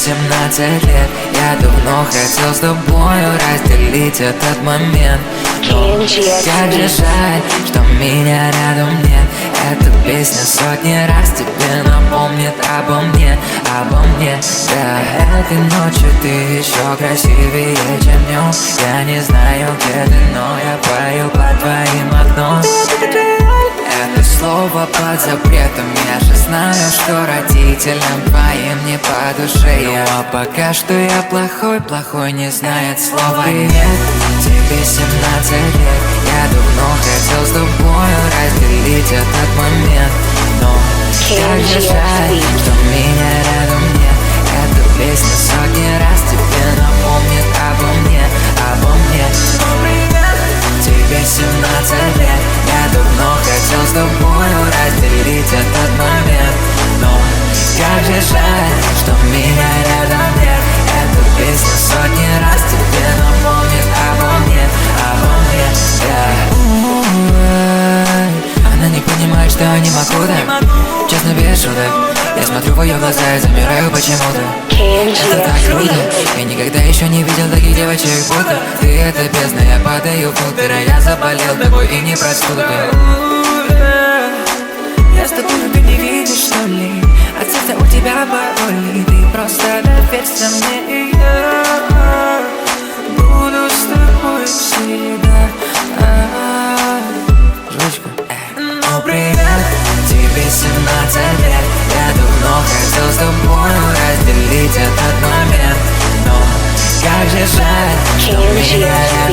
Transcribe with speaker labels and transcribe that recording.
Speaker 1: 17 лет, я давно хотел с тобою разделить этот момент. Но как же жаль, что меня рядом нет. Эта песня сотни раз тебе напомнит обо мне, да. Этой ночью ты еще красивее, чем днем. Я не знаю, где ты, но я пою под твоим окном. Это слово под запретом, я же знаю, что родителям твоим не по душе. Ну а пока что я плохой не знает слова нет. Тебе 17 лет, я давно хотел с тобою разделить этот момент. Но как же жаль, что меня рядом нет. Эта песня сотни раз тебе напомнит обо мне. Тебе 17 лет, я давно хотел с тобою разделить этот момент. Но как же жаль, что меня рядом нет. Эта песня сотни раз тебе напомнит обо мне, да. Она не понимает, что я не могу, да. Честно, без шуток. Я смотрю в ее глаза и замираю почему-то. Это так круто. Я никогда еще не видел таких девочек, будто ты это бездна, я падаю внутрь, а я заболел тобой и не простудой. Я с тобой, ты не видишь, что ли? От сердца у тебя пароли. Ты просто доверься мне, и я буду с тобой всегда. Жучка. Ну привет, тебе 17 лет. Я давно хотел с тобою разделить этот момент. Но как же жаль, что меня